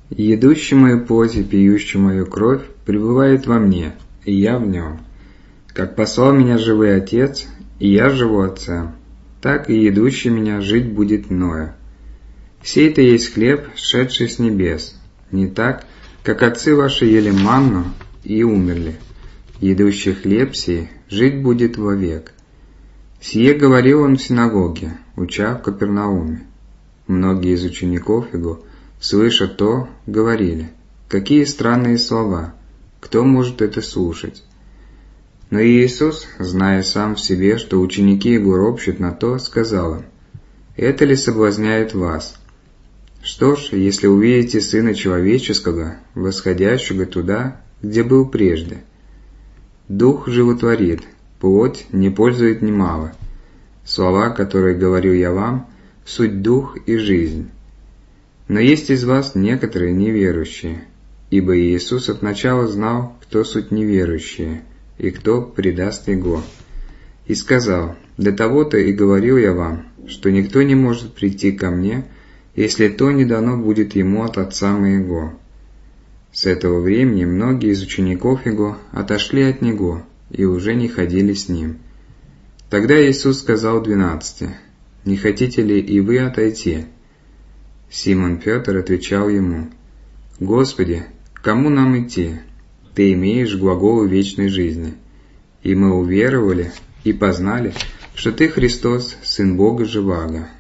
Едущий мою плоть и пьющий мою кровь пребывает во мне, и я в нем. Как послал меня живой Отец, и я живу Отцем, так и едущий меня жить будет мною. Сей-то есть хлеб, сшедший с небес, не так, как отцы ваши ели манну и умерли. Едущий хлеб сей жить будет вовек. Сие говорил он в синагоге, уча в Капернауме. Многие из учеников его, слыша то, говорили: «Какие странные слова! Кто может это слушать?» Но Иисус, зная сам в себе, что ученики его ропщут на то, сказал им: «Это ли соблазняет вас? Что ж, если увидите Сына Человеческого, восходящего туда, где был прежде? Дух животворит, плоть не пользует немало. Слова, которые говорю я вам, суть дух и жизнь. Но есть из вас некоторые неверующие, ибо Иисус от начала знал, кто суть неверующие, и кто предаст Его. И сказал: «Для того-то и говорил я вам, что никто не может прийти ко мне, если то не дано будет ему от Отца моего». С этого времени многие из учеников Его отошли от Него и уже не ходили с Ним. Тогда Иисус сказал 12: «Не хотите ли и вы отойти?» Симон Петр отвечал Ему: «Господи, к кому нам идти? Ты имеешь глаголы вечной жизни, и мы уверовали и познали, что Ты Христос, Сын Бога Живаго».